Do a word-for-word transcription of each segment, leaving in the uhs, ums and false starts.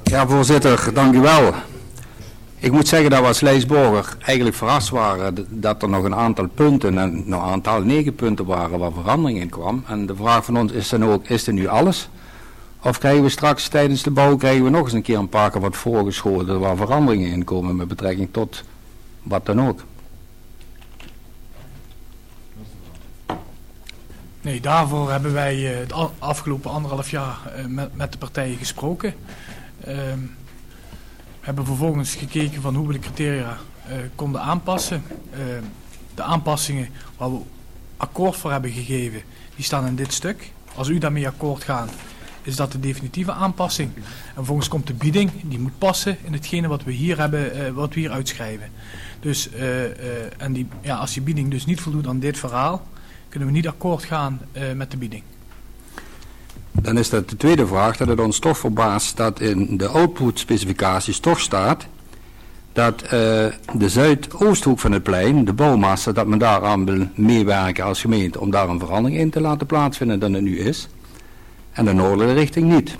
Ja, voorzitter, dank u wel. Ik moet zeggen dat we als Leesborger eigenlijk verrast waren dat er nog een aantal punten, en een aantal negen punten waren waar verandering in kwam. En de vraag van ons is dan ook, is er nu alles? Of krijgen we straks tijdens de bouw krijgen we nog eens een keer een paar keer wat voorgeschoten waar veranderingen in komen met betrekking tot wat dan ook? Nee, daarvoor hebben wij uh, het afgelopen anderhalf jaar uh, met, met de partijen gesproken. Uh, we hebben vervolgens gekeken van hoe we de criteria uh, konden aanpassen. Uh, de aanpassingen waar we akkoord voor hebben gegeven, die staan in dit stuk. Als u daarmee akkoord gaat, is dat de definitieve aanpassing. En vervolgens komt de bieding, die moet passen in hetgene wat we hier hebben, uh, wat we hier uitschrijven. Dus uh, uh, en die, ja, als die bieding dus niet voldoet aan dit verhaal, kunnen we niet akkoord gaan uh, met de bieding. Dan is dat de tweede vraag, dat het ons toch verbaast dat in de output specificaties toch staat dat uh, de zuidoosthoek van het plein, de bouwmassa, dat men daaraan wil meewerken als gemeente om daar een verandering in te laten plaatsvinden dan het nu is. En de noordelijke richting niet.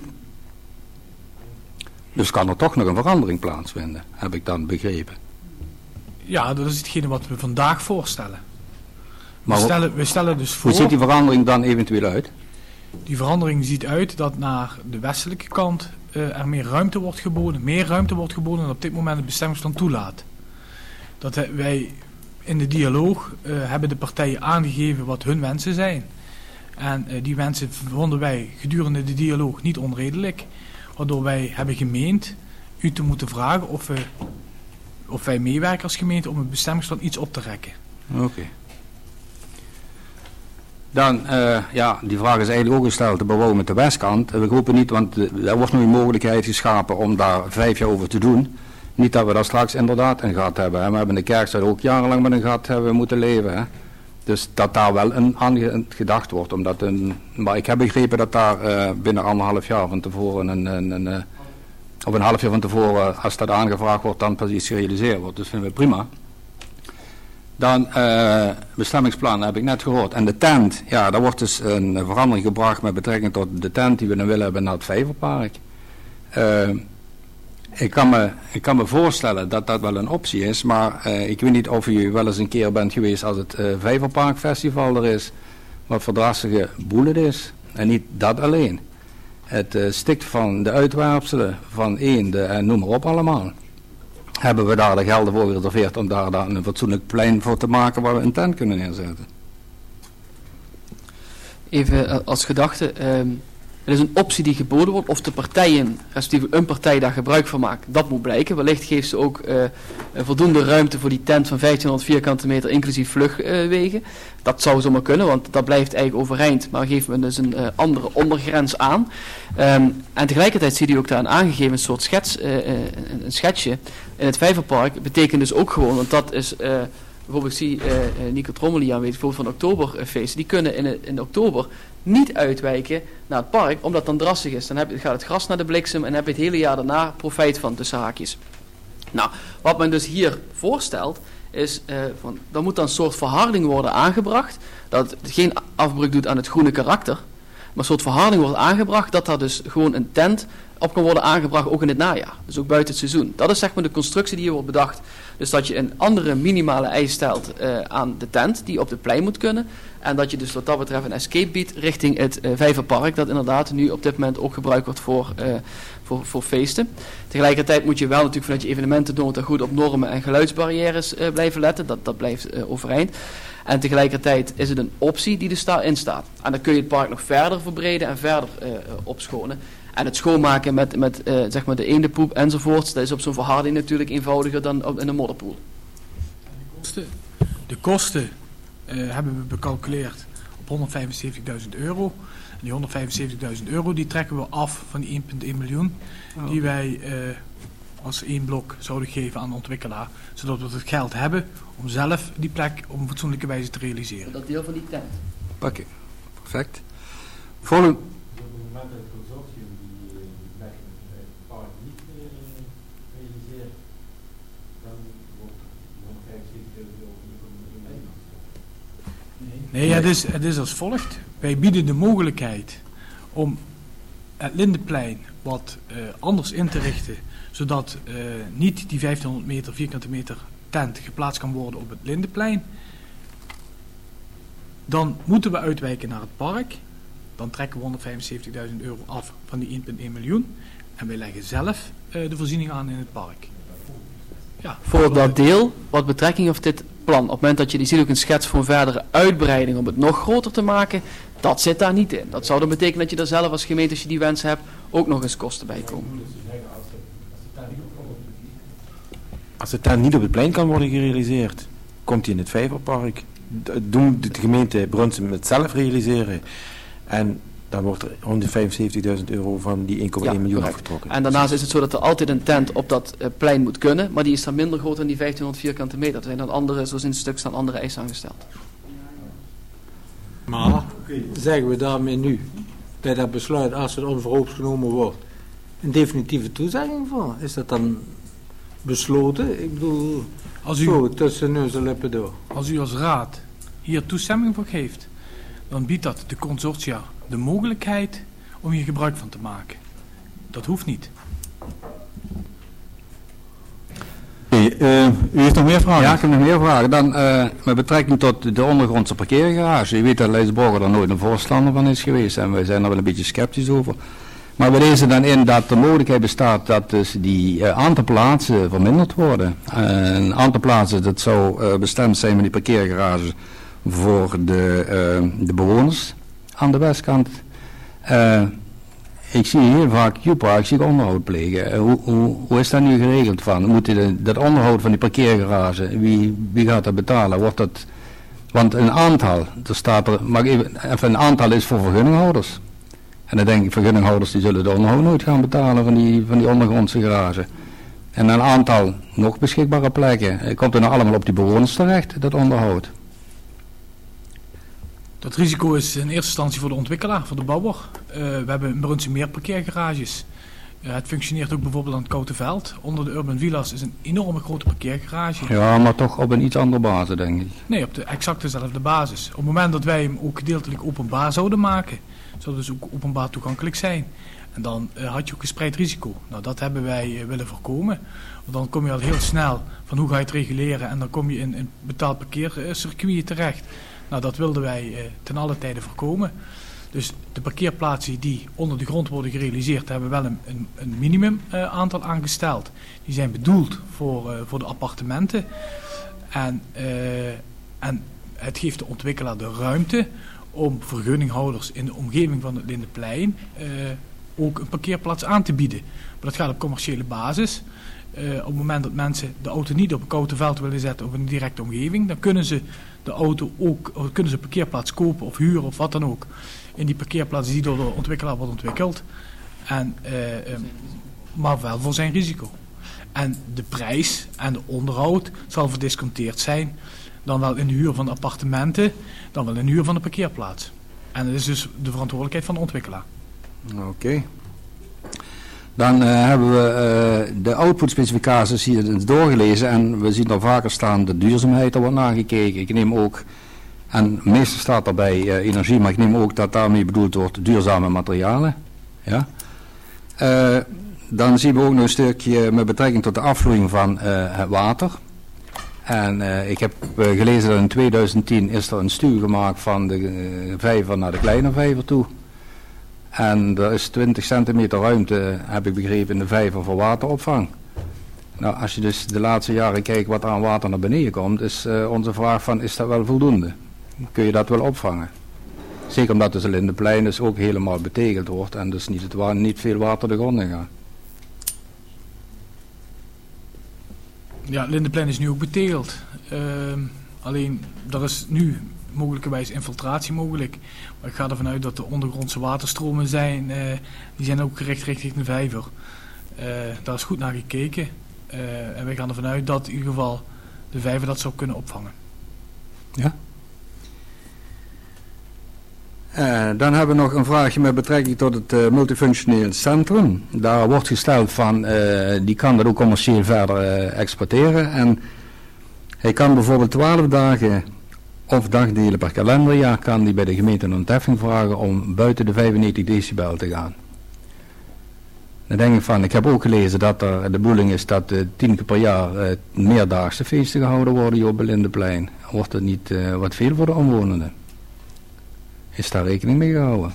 Dus kan er toch nog een verandering plaatsvinden, heb ik dan begrepen. Ja, dat is hetgene wat we vandaag voorstellen. We, Maar stellen, we stellen dus voor... Hoe ziet die verandering dan eventueel uit? Die verandering ziet uit dat naar de westelijke kant uh, er meer ruimte wordt geboden. Meer ruimte wordt geboden dan op dit moment het bestemmingsplan toelaat. Dat uh, wij in de dialoog uh, hebben de partijen aangegeven wat hun wensen zijn. En uh, die wensen vonden wij gedurende de dialoog niet onredelijk. Waardoor wij hebben gemeend u te moeten vragen of, we, of wij meewerken als gemeente om het bestemmingsplan iets op te rekken. Oké. Okay. Dan, uh, ja, die vraag is eigenlijk ook gesteld, de bouw met de westkant. We hopen niet, want er wordt nu een mogelijkheid geschapen om daar vijf jaar over te doen. Niet dat we daar straks inderdaad een gat hebben. Hè. We hebben de Kerkstraat ook jarenlang met een gat hebben moeten leven. Hè. Dus dat daar wel een, aan gedacht wordt. Omdat een, maar ik heb begrepen dat daar uh, binnen anderhalf jaar van tevoren, een, een, een, uh, of een half jaar van tevoren, als dat aangevraagd wordt, dan pas iets gerealiseerd wordt. Dus vinden we prima. Dan uh, bestemmingsplan heb ik net gehoord. En de tent, ja, daar wordt dus een verandering gebracht met betrekking tot de tent die we dan willen hebben naar het Vijverpark. Uh, ik, kan me, ik kan me voorstellen dat dat wel een optie is, maar uh, ik weet niet of u wel eens een keer bent geweest als het uh, Vijverpark Festival er is, wat verdrassige boel het is. En niet dat alleen. Het uh, stikt van de uitwerpselen, van eenden en noem maar op allemaal. Hebben we daar de gelden voor gereserveerd om daar dan een fatsoenlijk plein voor te maken waar we een tent kunnen neerzetten. Even als gedachte, um, het is een optie die geboden wordt of de partijen, respectieve een partij daar gebruik van maakt, dat moet blijken. Wellicht geeft ze ook uh, voldoende ruimte voor die tent van vijftienhonderd vierkante meter inclusief vluchtwegen. Uh, dat zou zomaar kunnen, want dat blijft eigenlijk overeind, maar geeft men dus een uh, andere ondergrens aan. Um, en tegelijkertijd zie je ook daar een aangegeven een soort schets, uh, uh, een schetsje in het Vijverpark. Betekent dus ook gewoon, want dat is... Uh, bijvoorbeeld ik zie uh, Nico Trommeli aanwezig, bijvoorbeeld van oktoberfeesten, die kunnen in, in oktober niet uitwijken naar het park, omdat het dan drassig is. Dan heb je, gaat het gras naar de bliksem en heb je het hele jaar daarna profijt van, tussen haakjes. Nou, wat men dus hier voorstelt, is, uh, van, dan moet dan een soort verharding worden aangebracht, dat het geen afbreuk doet aan het groene karakter, maar een soort verharding wordt aangebracht, dat daar dus gewoon een tent op kan worden aangebracht, ook in het najaar. Dus ook buiten het seizoen. Dat is zeg maar de constructie die hier wordt bedacht. Dus dat je een andere minimale eis stelt uh, aan de tent, die op de plein moet kunnen. En dat je dus wat dat betreft een escape biedt richting het uh, Vijverpark, dat inderdaad nu op dit moment ook gebruikt wordt voor, uh, voor, voor feesten. Tegelijkertijd moet je wel natuurlijk vanuit je evenementen doen, dat goed op normen en geluidsbarrières uh, blijven letten. Dat, dat blijft uh, overeind. En tegelijkertijd is het een optie die er daarin staat. En dan kun je het park nog verder verbreden en verder uh, opschonen. En het schoonmaken met, met uh, zeg maar de eendenpoep enzovoorts, dat is op zo'n verharding natuurlijk eenvoudiger dan op, in een modderpoel. De kosten, de kosten uh, hebben we becalculeerd op honderdvijfenzeventigduizend euro. En die honderdvijfenzeventigduizend euro die trekken we af van die één komma één miljoen oh. die wij uh, als één blok zouden geven aan de ontwikkelaar. Zodat we het geld hebben om zelf die plek op een fatsoenlijke wijze te realiseren. Dat deel van die tent. Oké, okay. Perfect. Volgende. Nee, het is, het is als volgt. Wij bieden de mogelijkheid om het Lindenplein wat uh, anders in te richten, zodat uh, niet die vijftienhonderd meter, vierkante meter tent geplaatst kan worden op het Lindenplein, dan moeten we uitwijken naar het park. Dan trekken we honderdvijfenzeventigduizend euro af van die één komma één miljoen. En wij leggen zelf uh, de voorziening aan in het park. Ja, voor dat deel, wat betrekking heeft dit plan? Op het moment dat je, die ziet ook een schets voor een verdere uitbreiding om het nog groter te maken, dat zit daar niet in. Dat zou dan betekenen dat je er zelf als gemeente, als je die wensen hebt, ook nog eens kosten bij komen. Als het daar niet op het plein kan worden gerealiseerd, komt hij in het Vijverpark. Doen de gemeente Brunsum het zelf realiseren. En dan wordt er honderdvijfenzeventigduizend euro van die één komma één ja, miljoen correct. afgetrokken. En daarnaast is het zo dat er altijd een tent op dat uh, plein moet kunnen, maar die is dan minder groot dan die vijftienhonderd vierkante meter. Er zijn dan andere, zoals in het stuk staan, andere eisen aangesteld. Maar zeggen we daarmee nu, bij dat besluit, als het onverhoops genomen wordt, een definitieve toezegging voor? Is dat dan besloten? Ik bedoel, als u, zo tussen neus en lippen door. Als u als raad hier toestemming voor geeft, dan biedt dat de consortia de mogelijkheid om hier gebruik van te maken. Dat hoeft niet. Hey, uh, u heeft nog meer vragen? Ja, ik heb nog meer vragen. Dan uh, met betrekking tot de ondergrondse parkeergarage. Je weet dat Leesborger er nooit een voorstander van is geweest en wij zijn er wel een beetje sceptisch over. Maar we lezen dan in dat de mogelijkheid bestaat dat dus die uh, aantal plaatsen verminderd worden. Uh, een aantal plaatsen, dat zou uh, bestemd zijn met die parkeergarage voor de, uh, de bewoners aan de westkant. Uh, ik zie heel vaak Q-Park zich onderhoud plegen. Uh, hoe, hoe, hoe is dat nu geregeld van? Moet de, dat onderhoud van die parkeergarage, wie, wie gaat dat betalen? Wordt dat, want een aantal, er staat er, maar even, even een aantal is voor vergunninghouders. En dan denk ik, vergunninghouders die zullen de onderhoud nooit gaan betalen van die, van die ondergrondse garage. En een aantal nog beschikbare plekken, komt er nou allemaal op die bewoners terecht, dat onderhoud? Dat risico is in eerste instantie voor de ontwikkelaar, voor de bouwer. Uh, we hebben in Brunsum meer parkeergarages. Uh, het functioneert ook bijvoorbeeld aan het Koutenveld. Onder de Urban Villas is een enorme grote parkeergarage. Ja, maar toch op een iets andere basis, denk ik. Nee, op de exact dezelfde basis. Op het moment dat wij hem ook gedeeltelijk openbaar zouden maken, zou het dus ook openbaar toegankelijk zijn. En dan uh, had je ook gespreid risico. Nou, dat hebben wij uh, willen voorkomen. Want dan kom je al heel snel van hoe ga je het reguleren en dan kom je in een betaald parkeercircuit terecht. Nou, dat wilden wij uh, ten alle tijde voorkomen. Dus de parkeerplaatsen die onder de grond worden gerealiseerd, hebben wel een, een, een minimum uh, aantal aangesteld. Die zijn bedoeld voor, uh, voor de appartementen. En, uh, en het geeft de ontwikkelaar de ruimte om vergunninghouders in de omgeving van het Lindenplein uh, ook een parkeerplaats aan te bieden. Maar dat gaat op commerciële basis. Uh, op het moment dat mensen de auto niet op een Koutenveld willen zetten of in een directe omgeving, dan kunnen ze de auto ook, of kunnen ze een parkeerplaats kopen of huren of wat dan ook. In die parkeerplaats die door de ontwikkelaar wordt ontwikkeld. En, uh, um, maar wel voor zijn risico. En de prijs en de onderhoud zal verdisconteerd zijn. Dan wel in de huur van de appartementen, dan wel in de huur van de parkeerplaats. En dat is dus de verantwoordelijkheid van de ontwikkelaar. Oké. Okay. Dan uh, hebben we uh, de output-specificaties hier doorgelezen en we zien er vaker staan de duurzaamheid, er wordt nagekeken. Ik neem ook, en meestal staat erbij uh, energie, maar ik neem ook dat daarmee bedoeld wordt duurzame materialen. Ja. Uh, dan zien we ook nog een stukje met betrekking tot de afvloeiing van uh, het water. En uh, ik heb uh, gelezen dat in tweeduizend tien is er een studie gemaakt van de uh, vijver naar de kleine vijver toe. En er is twintig centimeter ruimte, heb ik begrepen, in de vijver voor wateropvang. Nou, als je dus de laatste jaren kijkt wat er aan water naar beneden komt, is uh, onze vraag van, is dat wel voldoende? Kun je dat wel opvangen? Zeker omdat dus de Lindenplein dus ook helemaal betegeld wordt en dus niet, het wa- niet veel water de grond in gaat. Ja, Lindenplein is nu ook betegeld. Uh, alleen, er is nu mogelijkerwijs infiltratie mogelijk. Maar ik ga ervan uit dat de ondergrondse waterstromen zijn, uh, die zijn ook gericht richting de vijver. Uh, daar is goed naar gekeken. Uh, en wij gaan ervan uit dat in ieder geval de vijver dat zou kunnen opvangen. Ja. Uh, dan hebben we nog een vraagje met betrekking tot het uh, multifunctioneel centrum. Daar wordt gesteld van, uh, die kan dat ook commercieel verder uh, exporteren. En hij kan bijvoorbeeld twaalf dagen of dagdelen per kalenderjaar kan die bij de gemeente een ontheffing vragen om buiten de vijfennegentig decibel te gaan. Dan denk ik van, ik heb ook gelezen dat er de bedoeling is dat uh, tien keer per jaar uh, meerdaagse feesten gehouden worden hier op het Lindeplein. Wordt dat niet uh, wat veel voor de omwonenden? Is daar rekening mee gehouden?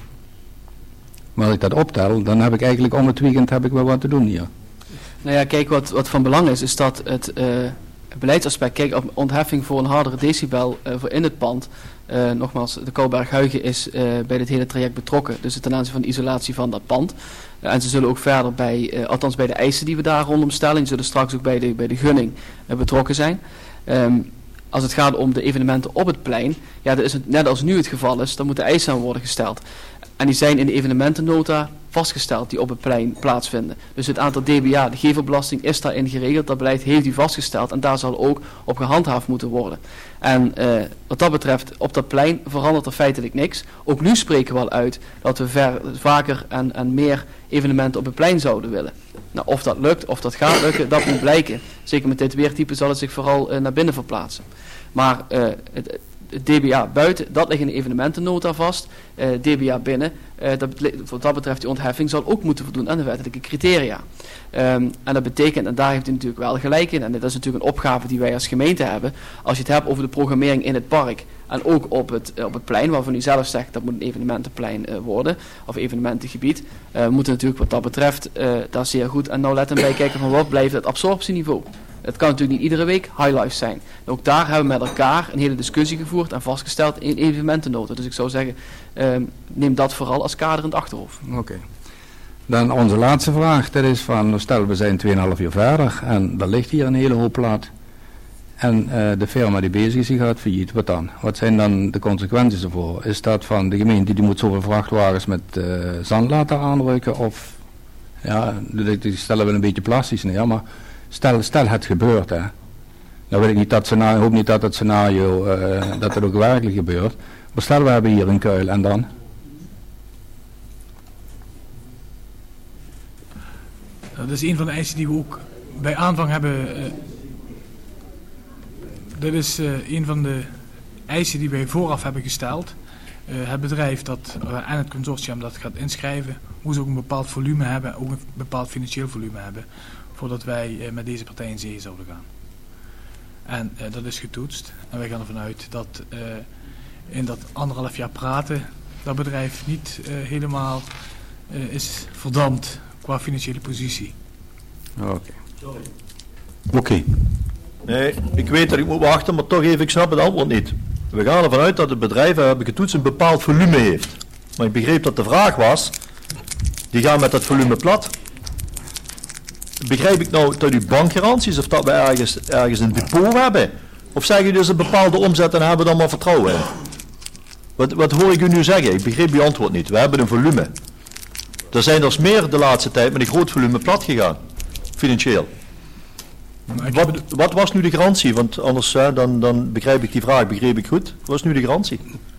Maar als ik dat optel, dan heb ik eigenlijk om het weekend heb ik wel wat te doen hier. Nou ja, kijk, wat, wat van belang is, is dat het uh, beleidsaspect, kijk, op ontheffing voor een hardere decibel uh, voor in het pand. Uh, nogmaals, de Kouberg-Huygen is uh, bij dit hele traject betrokken, dus ten aanzien van de isolatie van dat pand. Uh, en ze zullen ook verder bij, uh, althans bij de eisen die we daar rondom stellen, die zullen straks ook bij de, bij de gunning uh, betrokken zijn. Um, als het gaat om de evenementen op het plein, ja, dat is het, net als nu het geval is, dan moeten eisen aan worden gesteld. En die zijn in de evenementennota vastgesteld die op het plein plaatsvinden. Dus het aantal dBA, de gevelbelasting, is daarin geregeld. Dat beleid heeft u vastgesteld en daar zal ook op gehandhaafd moeten worden. En uh, wat dat betreft, op dat plein verandert er feitelijk niks. Ook nu spreken we al uit dat we ver, vaker en, en meer evenementen op het plein zouden willen. Nou, of dat lukt, of dat gaat lukken, dat moet blijken. Zeker met dit weertype zal het zich vooral uh, naar binnen verplaatsen. Maar uh, het, het dBA buiten, dat ligt in de evenementennota vast. Uh, dBA binnen, uh, dat, wat dat betreft die ontheffing zal ook moeten voldoen aan de wettelijke criteria. Um, en dat betekent, en daar heeft u natuurlijk wel gelijk in, en dat is natuurlijk een opgave die wij als gemeente hebben, als je het hebt over de programmering in het park en ook op het, uh, op het plein, waarvan u zelf zegt dat moet een evenementenplein uh, worden, of evenementengebied, uh, moeten natuurlijk wat dat betreft uh, daar zeer goed en nauwlettend bij kijken van wat blijft het absorptieniveau. Het kan natuurlijk niet iedere week highlife zijn. En ook daar hebben we met elkaar een hele discussie gevoerd en vastgesteld in evenementennota. Dus ik zou zeggen, uh, neem dat vooral als kader in het achterhoofd. Oké. Okay. Dan onze laatste vraag, dat is van, stel we zijn tweeënhalf uur verder en er ligt hier een hele hoop plaat. En uh, de firma die bezig is, die gaat failliet, wat dan? Wat zijn dan de consequenties ervoor? Is dat van de gemeente die moet zoveel vrachtwagens met uh, zand laten aanrukken? Of, ja, die stellen we een beetje plastisch neer, maar stel, stel het gebeurt, hè. Dan wil ik niet dat scenario, hoop niet dat het scenario, uh, dat het ook werkelijk gebeurt. Maar stel we hebben hier een kuil en dan? Dat is een van de eisen die we ook bij aanvang hebben. Uh, dat is uh, een van de eisen die wij vooraf hebben gesteld. Uh, het bedrijf dat, uh, en het consortium dat gaat inschrijven, moest ook een bepaald volume hebben, ook een bepaald financieel volume hebben, voordat wij uh, met deze partij in zee zouden gaan. En uh, dat is getoetst. En wij gaan ervan uit dat uh, in dat anderhalf jaar praten, dat bedrijf niet uh, helemaal uh, is verdampt qua financiële positie. Oké. Okay. Oké. Okay. Nee, ik weet dat ik moet wachten, maar toch even, ik snap het antwoord niet. We gaan ervan uit dat het bedrijf, we hebben getoetst, een bepaald volume heeft. Maar ik begreep dat de vraag was, die gaan met dat volume plat. Begrijp ik nou dat u bankgaranties of dat we ergens, ergens een depot hebben? Of zeg je dus een bepaalde omzet en hebben we dan maar vertrouwen in? Wat, wat hoor ik u nu zeggen? Ik begreep uw antwoord niet. We hebben een volume. Er zijn dus meer de laatste tijd met een groot volume plat gegaan. Financieel. Wat, wat was nu de garantie? Want anders hè, dan, dan begrijp ik die vraag, begreep ik goed. Wat is nu de garantie?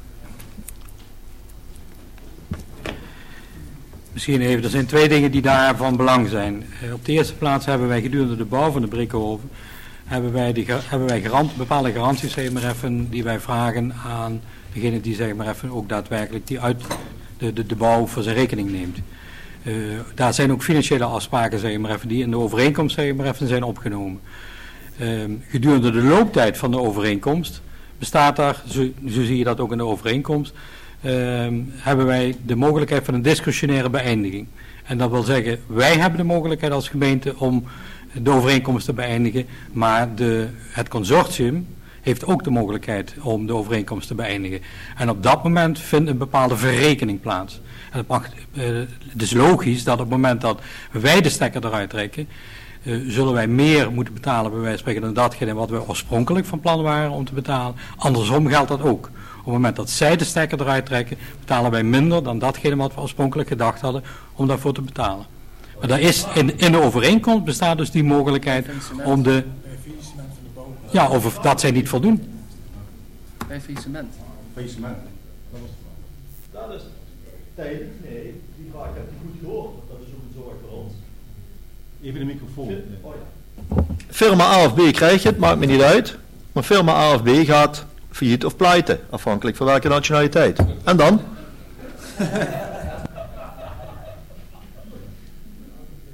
Misschien even, er zijn twee dingen die daar van belang zijn. Uh, op de eerste plaats hebben wij gedurende de bouw van de Brikkenhoven hebben wij, die, hebben wij garant, bepaalde garanties zeg maar even, die wij vragen aan degene die zeg maar even, ook daadwerkelijk die uit de, de, de bouw voor zijn rekening neemt. Uh, daar zijn ook financiële afspraken zeg maar even, die in de overeenkomst zeg maar even, zijn opgenomen. Uh, gedurende de looptijd van de overeenkomst bestaat daar, zo, zo zie je dat ook in de overeenkomst, uh, hebben wij de mogelijkheid van een discretionaire beëindiging. En dat wil zeggen, wij hebben de mogelijkheid als gemeente om de overeenkomst te beëindigen, maar de, het consortium heeft ook de mogelijkheid om de overeenkomst te beëindigen. En op dat moment vindt een bepaalde verrekening plaats. En het, mag, uh, het is logisch dat op het moment dat wij de stekker eruit trekken, uh, zullen wij meer moeten betalen bij wijze van spreken dan datgene wat we oorspronkelijk van plan waren om te betalen. Andersom geldt dat ook. Op het moment dat zij de stekker eruit trekken, betalen wij minder dan datgene wat we oorspronkelijk gedacht hadden om daarvoor te betalen. Maar daar is, in, in de overeenkomst bestaat dus die mogelijkheid om de... Ja, of dat zij niet voldoen. Bij faillissement. Faillissement. Dat is tijdelijk, nee, die vraag heb je goed gehoord. Dat is ook een zorg voor ons. Even de microfoon. Oh, ja. Firma A of B krijg je het, maakt me niet uit. Maar firma A of B gaat failliet of pleiten, afhankelijk van welke nationaliteit. En dan?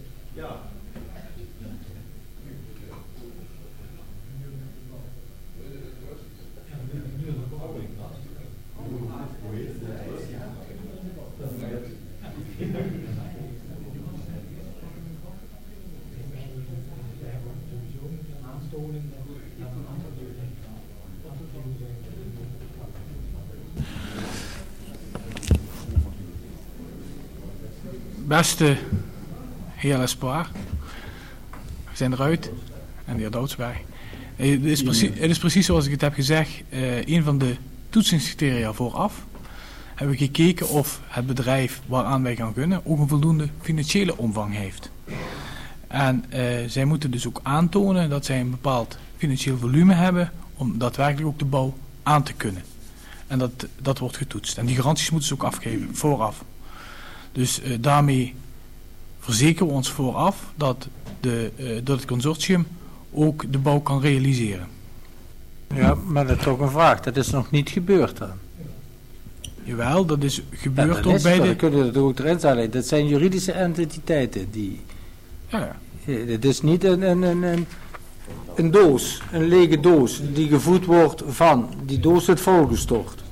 Beste heer Espoir, we zijn eruit, en de heer Doudsberg. Het is, precies, het is precies zoals ik het heb gezegd. Uh, een van de toetsingscriteria vooraf hebben we gekeken of het bedrijf waaraan wij gaan gunnen ook een voldoende financiële omvang heeft. En uh, zij moeten dus ook aantonen dat zij een bepaald financieel volume hebben om daadwerkelijk ook de bouw aan te kunnen. En dat, dat wordt getoetst. En die garanties moeten ze ook afgeven, vooraf. Dus uh, daarmee verzekeren we ons vooraf dat, de, uh, dat het consortium ook de bouw kan realiseren. Ja, maar dat is ook een vraag. Dat is nog niet gebeurd dan. Jawel, dat is gebeurd ja, ook is bij het, de... Dan kunnen we het ook erin zetten. Dat zijn juridische entiteiten die... Ja, ja. Het is niet een, een, een, een, een doos, een lege doos, die gevoed wordt van. Die doos is volgestort.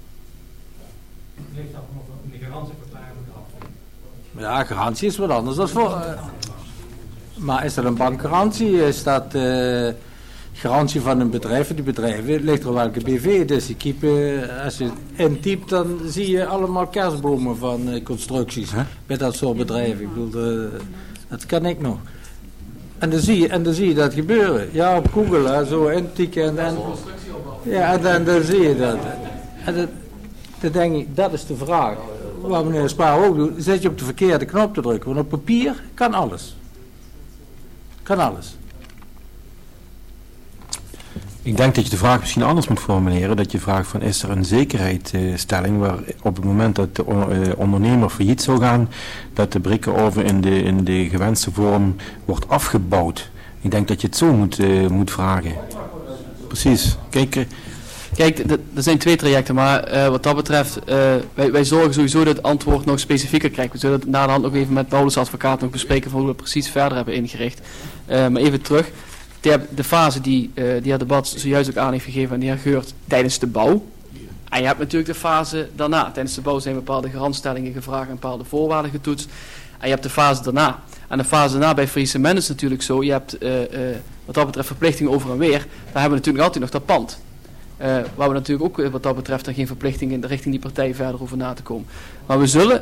Ja, garantie is wat anders dan voor... Uh, maar is dat een bankgarantie? Is dat uh, garantie van een bedrijf? Die bedrijven, het ligt er welke B V het is. Die uh, als je intypt, dan zie je allemaal kerstbomen van uh, constructies. Huh? Bij dat soort bedrijven. Ik bedoel, uh, dat kan ik nog. En dan zie je, en dan zie je dat gebeuren. Ja, op Google, hè, zo intikken en dan... Ja, en dan, dan zie je dat. En dat, dan denk ik, dat is de vraag. Wat meneer Spaar ook doet, zet je op de verkeerde knop te drukken. Want op papier kan alles. Kan alles. Ik denk dat je de vraag misschien anders moet formuleren. Dat je vraagt van, is er een zekerheidsstelling waar op het moment dat de ondernemer failliet zou gaan, dat de Brickenoven in de, in de gewenste vorm wordt afgebouwd. Ik denk dat je het zo moet, uh, moet vragen. Precies. Kijk... Uh, Kijk, er zijn twee trajecten, maar uh, wat dat betreft, uh, wij, wij zorgen sowieso dat het antwoord nog specifieker krijgt. We zullen het na de hand nog even met Paulus advocaat nog bespreken van hoe we het precies verder hebben ingericht. Uh, maar even terug, de, de fase die uh, de heer Debat zojuist ook aan heeft gegeven aan de heer Geurt tijdens de bouw. En je hebt natuurlijk de fase daarna. Tijdens de bouw zijn bepaalde garantstellingen gevraagd en bepaalde voorwaarden getoetst. En je hebt de fase daarna. En de fase daarna bij faillissement is natuurlijk zo, je hebt uh, uh, wat dat betreft verplichtingen over en weer. Daar hebben we natuurlijk altijd nog dat pand. Uh, waar we natuurlijk ook wat dat betreft dan geen verplichting in de richting die partij verder over na te komen. Maar we zullen...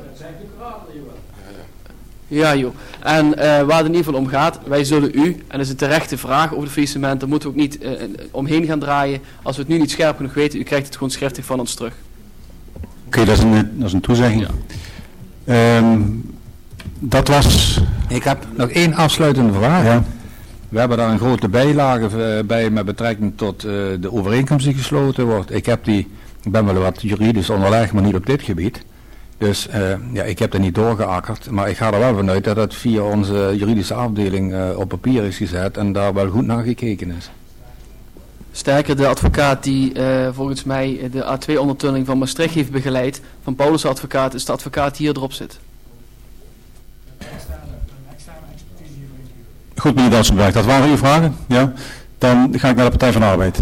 Ja joh. En uh, waar het in ieder geval om gaat, wij zullen u, en dat is een terechte vraag over de faillissement, daar moeten we ook niet uh, omheen gaan draaien. Als we het nu niet scherp genoeg weten, u krijgt het gewoon schriftelijk van ons terug. Oké, okay, dat, dat is een toezegging. Ja. Um, dat was... Ik heb nog één afsluitende vraag. Ja. We hebben daar een grote bijlage bij met betrekking tot uh, de overeenkomst die gesloten wordt. Ik heb die, ik ben wel wat juridisch onderlegd, maar niet op dit gebied. Dus uh, ja, ik heb er niet doorgeakkerd, maar ik ga er wel vanuit dat het via onze juridische afdeling uh, op papier is gezet en daar wel goed naar gekeken is. Sterker, de advocaat die uh, volgens mij de A twee ondertunneling van Maastricht heeft begeleid, van Paulus advocaat, is de advocaat die hier erop zit. Goed, meneer Dansenberg, dat waren uw vragen. Ja? Dan ga ik naar de Partij van de Arbeid.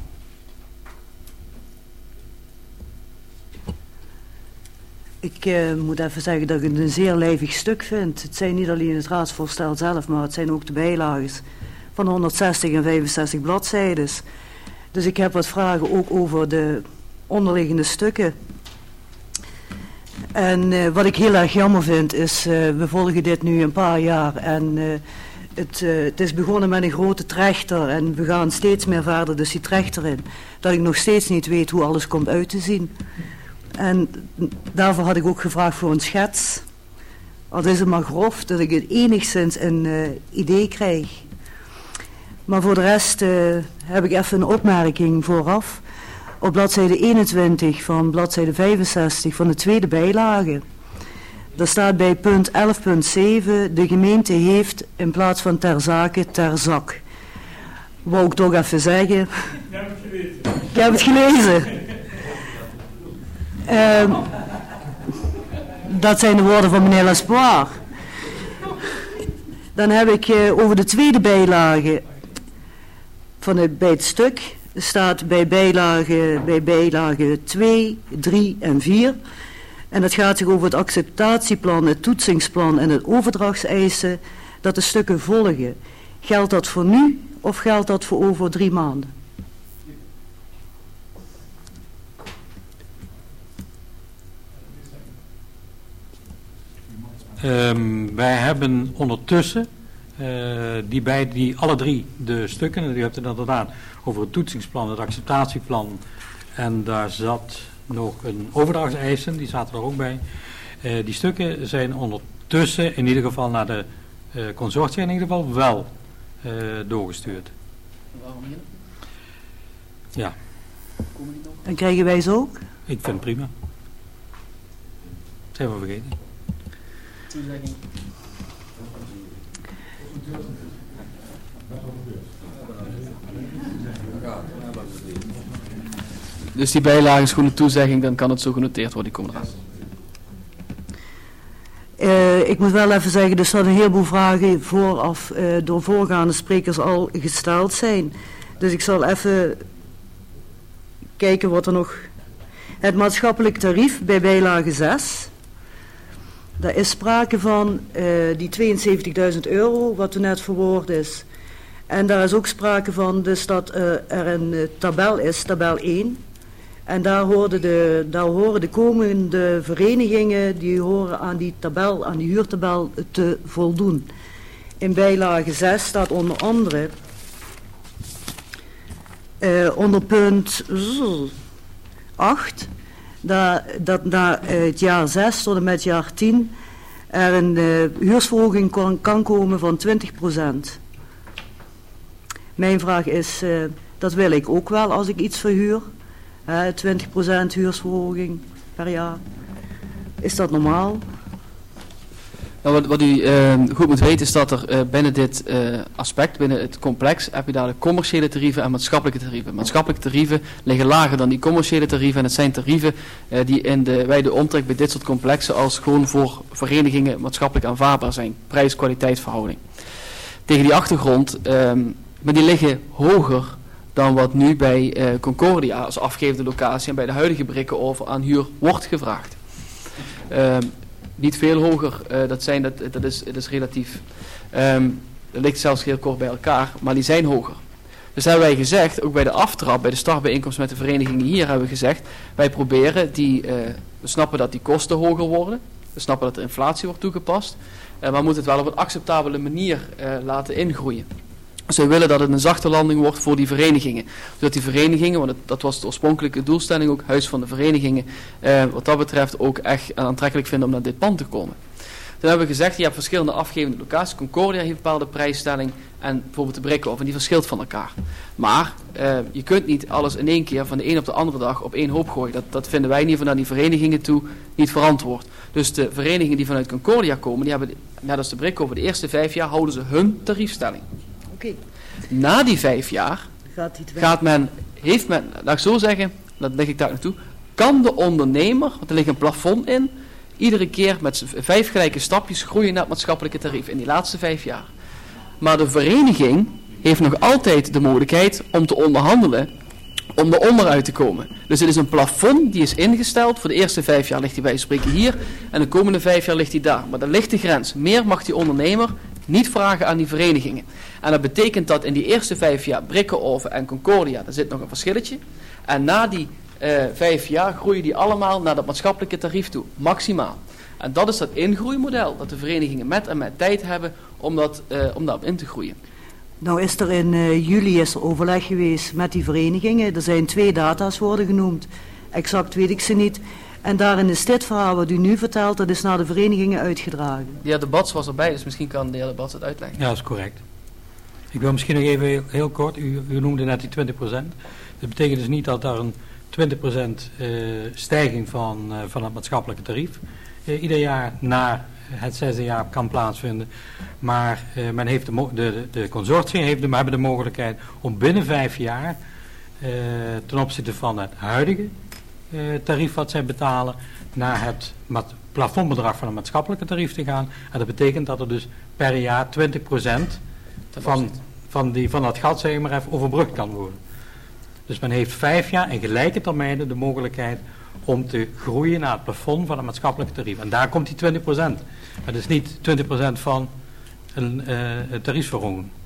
Ik uh, moet even zeggen dat ik het een zeer lijvig stuk vind. Het zijn niet alleen het raadsvoorstel zelf, maar het zijn ook de bijlagen van honderdzestig en vijfenzestig bladzijden. Dus ik heb wat vragen ook over de onderliggende stukken. En uh, wat ik heel erg jammer vind is, uh, we volgen dit nu een paar jaar en... Uh, Het, uh, het is begonnen met een grote trechter en we gaan steeds meer verder, dus die trechter in. Dat ik nog steeds niet weet hoe alles komt uit te zien. En daarvoor had ik ook gevraagd voor een schets. Al is het maar grof, dat ik het enigszins een uh, idee krijg. Maar voor de rest uh, heb ik even een opmerking vooraf. Op bladzijde eenentwintig van bladzijde vijfenzestig van de tweede bijlage. Daar staat bij punt elf punt zeven, de gemeente heeft in plaats van ter zake ter zak. Wou ik toch even zeggen. Ik heb het gelezen. Uh, dat zijn de woorden van meneer L'Espoir. Dan heb ik uh, over de tweede bijlage van het, bij het stuk. Staat bij bijlage, bij bijlage twee, drie en vier... En het gaat zich over het acceptatieplan, het toetsingsplan en het overdrachtseisen, dat de stukken volgen. Geldt dat voor nu of geldt dat voor over drie maanden? Um, wij hebben ondertussen uh, die bij die alle drie de stukken, en u hebt het inderdaad over het toetsingsplan, het acceptatieplan, en daar zat nog een overdrachtseisen, die zaten er ook bij. Uh, die stukken zijn ondertussen in ieder geval naar de uh, consortia in ieder geval wel uh, doorgestuurd. Waarom hier? Ja. En krijgen wij ze ook? Ik vind het prima. Dat zijn we vergeten. Toezegging. Dus die bijlage is gewoon een toezegging, dan kan het zo genoteerd worden, die komen eraan. Uh, ik moet wel even zeggen, er staan een heleboel vragen vooraf uh, door voorgaande sprekers al gesteld zijn. Dus ik zal even kijken wat er nog... Het maatschappelijk tarief bij bijlage zes. Daar is sprake van uh, die tweeënzeventigduizend euro, wat er net verwoord is. En daar is ook sprake van dus dat uh, er een uh, tabel is, tabel één. En daar, horen de, daar horen de komende verenigingen, die horen aan die tabel, aan die huurtabel te voldoen. In bijlage zes staat onder andere, uh, onder punt acht, dat, dat na uh, het jaar zes tot en met het jaar tien er een uh, huursverhoging kan, kan komen van twintig procent. Mijn vraag is, uh, dat wil ik ook wel als ik iets verhuur. Uh, twintig procent huursverhoging per jaar. Is dat normaal? Nou, wat, wat u uh, goed moet weten is dat er uh, binnen dit uh, aspect, binnen het complex, heb je daar de commerciële tarieven en maatschappelijke tarieven. Maatschappelijke tarieven liggen lager dan die commerciële tarieven en het zijn tarieven uh, die in de wijde omtrek bij dit soort complexen als gewoon voor verenigingen maatschappelijk aanvaardbaar zijn. Prijs-kwaliteit verhouding. Tegen die achtergrond, um, maar die liggen hoger dan wat nu bij uh, Concordia als afgevende locatie en bij de huidige Brikkenoven aan huur wordt gevraagd. Uh, niet veel hoger, uh, dat, zijn, dat, dat, is, dat is relatief. Um, dat ligt zelfs heel kort bij elkaar, maar die zijn hoger. Dus hebben wij gezegd, ook bij de aftrap, bij de startbijeenkomst met de verenigingen hier, hebben we gezegd, wij proberen die, uh, we snappen dat die kosten hoger worden, we snappen dat er inflatie wordt toegepast, uh, maar we moeten het wel op een acceptabele manier uh, laten ingroeien. Dus wij willen dat het een zachte landing wordt voor die verenigingen. Zodat die verenigingen, want het, dat was de oorspronkelijke doelstelling ook, Huis van de Verenigingen, eh, wat dat betreft ook echt aantrekkelijk vinden om naar dit pand te komen. Toen hebben we gezegd, je hebt verschillende afgevende locaties. Concordia heeft een bepaalde prijsstelling en bijvoorbeeld de Brikkhof, en die verschilt van elkaar. Maar eh, je kunt niet alles in één keer van de een op de andere dag op één hoop gooien. Dat, dat vinden wij in ieder geval naar die verenigingen toe niet verantwoord. Dus de verenigingen die vanuit Concordia komen, die hebben, net als de Brikkhof, de eerste vijf jaar houden ze hun tariefstelling. Okay. Na die vijf jaar gaat, gaat men, heeft men, laat ik zo zeggen, dat leg ik daar naartoe, kan de ondernemer, want er ligt een plafond in, iedere keer met vijf gelijke stapjes groeien naar het maatschappelijke tarief in die laatste vijf jaar. Maar de vereniging heeft nog altijd de mogelijkheid om te onderhandelen, om er onderuit te komen. Dus het is een plafond die is ingesteld, voor de eerste vijf jaar ligt hij bij spreken hier, en de komende vijf jaar ligt hij daar. Maar daar ligt de grens. Meer mag die ondernemer niet vragen aan die verenigingen. En dat betekent dat in die eerste vijf jaar Brikkenoven en Concordia, daar zit nog een verschilletje. En na die uh, vijf jaar groeien die allemaal naar dat maatschappelijke tarief toe, maximaal. En dat is dat ingroeimodel, dat de verenigingen met en met tijd hebben om, dat, uh, om daarop in te groeien. Nou is er in uh, juli is er overleg geweest met die verenigingen. Er zijn twee data's worden genoemd. Exact weet ik ze niet. En daarin is dit verhaal wat u nu vertelt, dat is naar de verenigingen uitgedragen. De heer De Bats was erbij, dus misschien kan de heer De Bats het uitleggen. Ja, dat is correct. Ik wil misschien nog even heel, heel kort, u, u noemde net die twintig procent. Dat betekent dus niet dat daar een twintig procent uh, stijging van, uh, van het maatschappelijke tarief uh, ieder jaar na het zesde jaar kan plaatsvinden. Maar uh, men heeft de, mo- de, de consortium heeft de, hebben de mogelijkheid om binnen vijf jaar uh, ten opzichte van het huidige uh, tarief wat zij betalen naar het mat- plafondbedrag van het maatschappelijke tarief te gaan. En dat betekent dat er dus per jaar twintig procent van, van, die, van dat gat, zeg maar even, overbrugd kan worden. Dus men heeft vijf jaar in gelijke termijnen de mogelijkheid om te groeien naar het plafond van het maatschappelijke tarief. En daar komt die twintig procent. Maar dat is niet twintig procent van een uh, tariefsverhoging.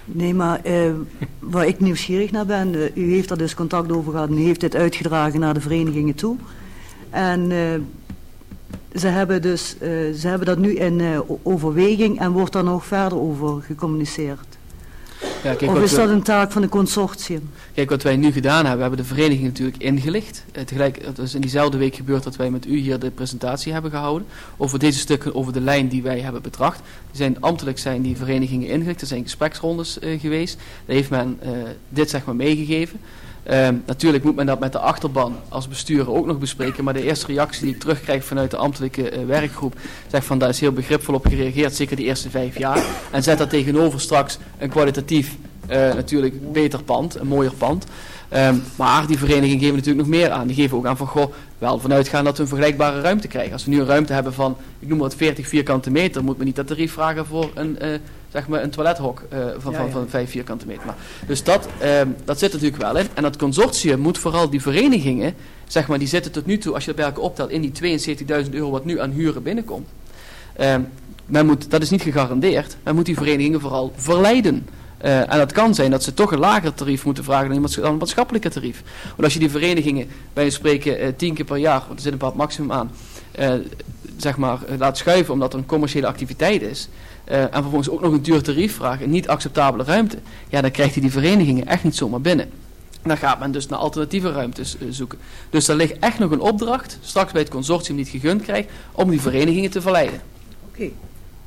Nee, maar uh, waar ik nieuwsgierig naar ben, uh, u heeft er dus contact over gehad en u heeft dit uitgedragen naar de verenigingen toe. En uh, ze, hebben dus, uh, ze hebben dat nu in uh, overweging en wordt daar nog verder over gecommuniceerd. Ja, kijk, of is dat we, een taak van een consortium? Kijk, wat wij nu gedaan hebben, we hebben de vereniging natuurlijk ingelicht. Uh, tegelijk, het is in diezelfde week gebeurd dat wij met u hier de presentatie hebben gehouden. Over deze stukken, over de lijn die wij hebben betracht. Er zijn ambtelijk zijn die verenigingen ingelicht. Er zijn gespreksrondes uh, geweest. Daar heeft men uh, dit zeg maar meegegeven. Uh, natuurlijk moet men dat met de achterban als bestuur ook nog bespreken. Maar de eerste reactie die ik terugkrijg vanuit de ambtelijke uh, werkgroep zegt van daar is heel begripvol op gereageerd. Zeker de eerste vijf jaar. En zet daar tegenover straks een kwalitatief uh, natuurlijk beter pand. Een mooier pand. Um, maar die verenigingen geven natuurlijk nog meer aan. Die geven ook aan van goh, wel vanuitgaan dat we een vergelijkbare ruimte krijgen. Als we nu een ruimte hebben van, ik noem maar het veertig vierkante meter, moet men niet dat tarief vragen voor een, uh, zeg maar een toilethok uh, van, ja, van, ja. van vijf vierkante meter. Maar, dus dat, um, dat zit natuurlijk wel in. En dat consortium moet vooral die verenigingen, zeg maar, die zitten tot nu toe, als je dat bij elkaar optelt, in die tweeënzeventigduizend euro wat nu aan huren binnenkomt. Um, men moet, dat is niet gegarandeerd. Men moet die verenigingen vooral verleiden. Uh, en dat kan zijn dat ze toch een lager tarief moeten vragen dan een maatschappelijke tarief. Want als je die verenigingen, wij spreken uh, tien keer per jaar, want er zit een bepaald maximum aan, uh, zeg maar uh, laat schuiven omdat er een commerciële activiteit is, uh, en vervolgens ook nog een duur tarief vragen, een niet acceptabele ruimte, ja, dan krijgt hij die verenigingen echt niet zomaar binnen. En dan gaat men dus naar alternatieve ruimtes uh, zoeken. Dus er ligt echt nog een opdracht, straks bij het consortium die het gegund krijgt, om die verenigingen te verleiden. Oké. Okay.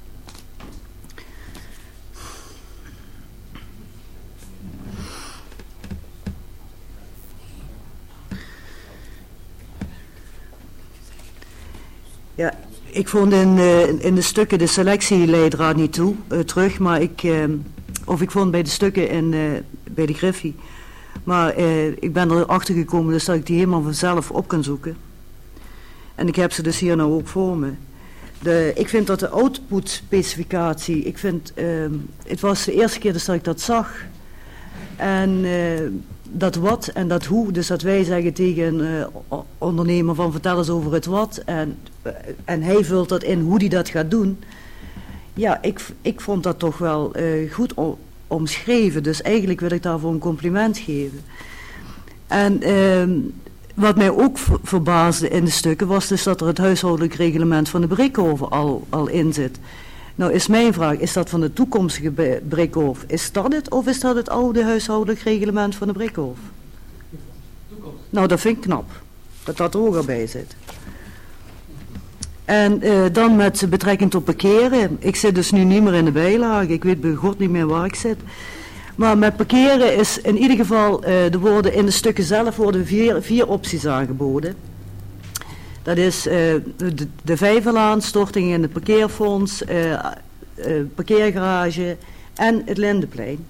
Ja, ik vond in, uh, in de stukken de selectieleidraad niet toe, uh, terug, maar ik, uh, of ik vond bij de stukken in, uh, bij de Griffie. Maar uh, ik ben erachter gekomen dus dat ik die helemaal vanzelf op kan zoeken. En ik heb ze dus hier nou ook voor me. De, ik vind dat de output specificatie, ik vind, uh, het was de eerste keer dus dat ik dat zag. En uh, dat wat en dat hoe, dus dat wij zeggen tegen een uh, ondernemer van vertel eens over het wat. En, uh, en hij vult dat in hoe hij dat gaat doen. Ja, ik, ik vond dat toch wel uh, goed o- omschreven. Dus eigenlijk wil ik daarvoor een compliment geven. En uh, wat mij ook v- verbaasde in de stukken was dus dat er het huishoudelijk reglement van de Brickhoven al, al in zit. Nou is mijn vraag, is dat van de toekomstige be- Brickhof? Is dat het of is dat het oude huishoudelijk reglement van de Brickhof? Nou, dat vind ik knap. Dat dat er ook al bij zit. En uh, dan met betrekking tot parkeren. Ik zit dus nu niet meer in de bijlage. Ik weet bij God niet meer waar ik zit. Maar met parkeren is in ieder geval, uh, er worden in de stukken zelf worden vier, vier opties aangeboden. Dat is uh, de, de Vijverlaan, storting in het parkeerfonds, uh, uh, parkeergarage en het Lindeplein.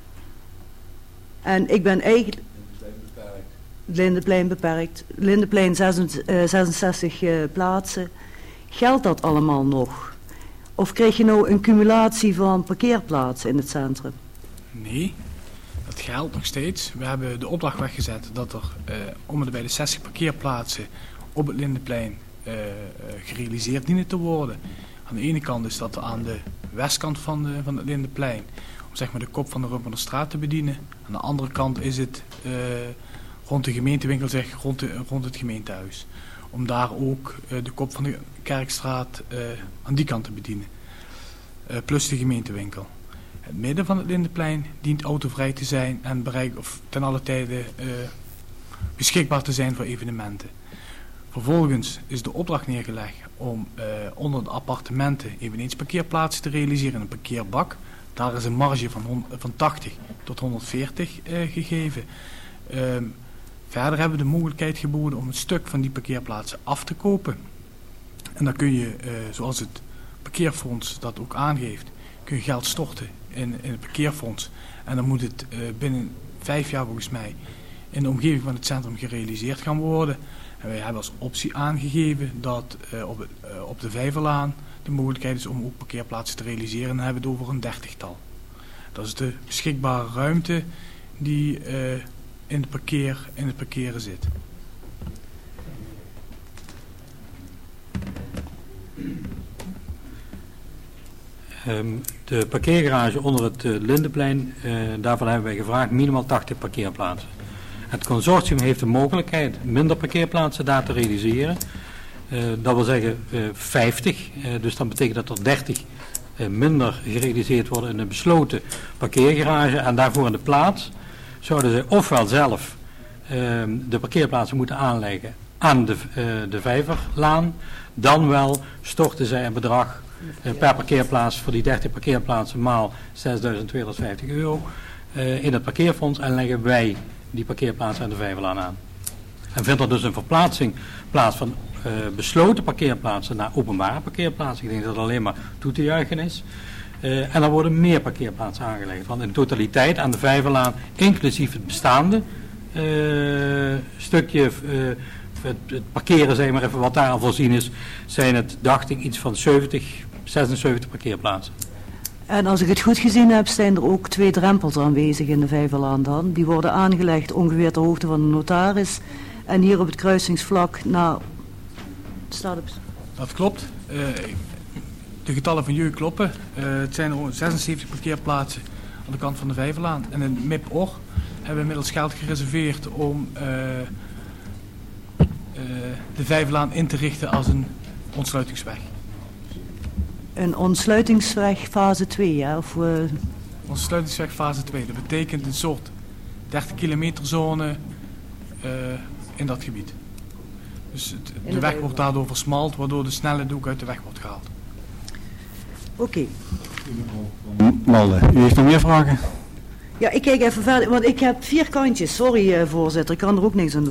En ik ben eigenlijk... Lindeplein beperkt. Lindeplein zesenzestig uh, plaatsen. Geldt dat allemaal nog? Of krijg je nou een cumulatie van parkeerplaatsen in het centrum? Nee, dat geldt nog steeds. We hebben de opdracht weggezet dat er uh, om en bij de zestig parkeerplaatsen op het Lindeplein uh, uh, gerealiseerd dienen te worden. Aan de ene kant is dat aan de westkant van, de, van het Lindeplein, om zeg maar de kop van de Rumpenerstraat te bedienen. Aan de andere kant is het uh, rond de gemeentewinkel, zeg, rond, de, rond het gemeentehuis. Om daar ook uh, de kop van de Kerkstraat uh, aan die kant te bedienen. Uh, plus de gemeentewinkel. Het midden van het Lindeplein dient autovrij te zijn en bereik, of ten alle tijde uh, beschikbaar te zijn voor evenementen. Vervolgens is de opdracht neergelegd om uh, onder de appartementen eveneens parkeerplaatsen te realiseren, een parkeerbak. Daar is een marge van, hond, van tachtig tot honderdveertig uh, gegeven. Uh, verder hebben we de mogelijkheid geboden om een stuk van die parkeerplaatsen af te kopen. En dan kun je, uh, zoals het parkeerfonds dat ook aangeeft, kun je geld storten in, in het parkeerfonds. En dan moet het uh, binnen vijf jaar volgens mij in de omgeving van het centrum gerealiseerd gaan worden. En wij hebben als optie aangegeven dat uh, op, het, uh, op de Vijverlaan de mogelijkheid is om ook parkeerplaatsen te realiseren. En dan hebben we het over een dertigtal. Dat is de beschikbare ruimte die uh, in, het parkeer, in het parkeren zit. Um, de parkeergarage onder het uh, Lindenplein, uh, daarvan hebben wij gevraagd minimaal tachtig parkeerplaatsen. Het consortium heeft de mogelijkheid minder parkeerplaatsen daar te realiseren. Uh, dat wil zeggen uh, vijftig, uh, dus dat betekent dat er dertig uh, minder gerealiseerd worden in een besloten parkeergarage. En daarvoor in de plaats zouden zij ofwel zelf uh, de parkeerplaatsen moeten aanleggen aan de, uh, de Vijverlaan. Dan wel storten zij een bedrag uh, per parkeerplaats voor die dertig parkeerplaatsen maal zesduizend tweehonderdvijftig euro uh, in het parkeerfonds en leggen wij die parkeerplaatsen aan de Vijverlaan aan. En vindt er dus een verplaatsing plaats van uh, besloten parkeerplaatsen naar openbare parkeerplaatsen. Ik denk dat dat alleen maar toe te juichen is. Uh, en er worden meer parkeerplaatsen aangelegd. Want in totaliteit aan de Vijverlaan, inclusief het bestaande uh, stukje, uh, het, het parkeren, zeg maar even wat daar al voorzien is, zijn het, dacht ik, iets van zeventig, zesenzeventig parkeerplaatsen. En als ik het goed gezien heb, zijn er ook twee drempels aanwezig in de Vijverlaan dan. Die worden aangelegd ongeveer ter hoogte van de notaris. En hier op het kruisingsvlak, nou, staat op. Dat klopt. Uh, de getallen van jullie kloppen. Uh, het zijn er zesenzeventig parkeerplaatsen aan de kant van de Vijverlaan. En in M I P-Or hebben we inmiddels geld gereserveerd om uh, uh, de Vijverlaan in te richten als een ontsluitingsweg. Een ontsluitingsweg fase twee, ja? Of, uh... Ontsluitingsweg fase twee. Dat betekent een soort dertig kilometer zone uh, in dat gebied. Dus het, de weg wordt daardoor versmalt, waardoor de snelheid ook uit de weg wordt gehaald. Oké. Okay. Malde, u heeft nog meer vragen? Ja, ik kijk even verder, want ik heb vier kantjes. Sorry, uh, voorzitter, ik kan er ook niks aan doen.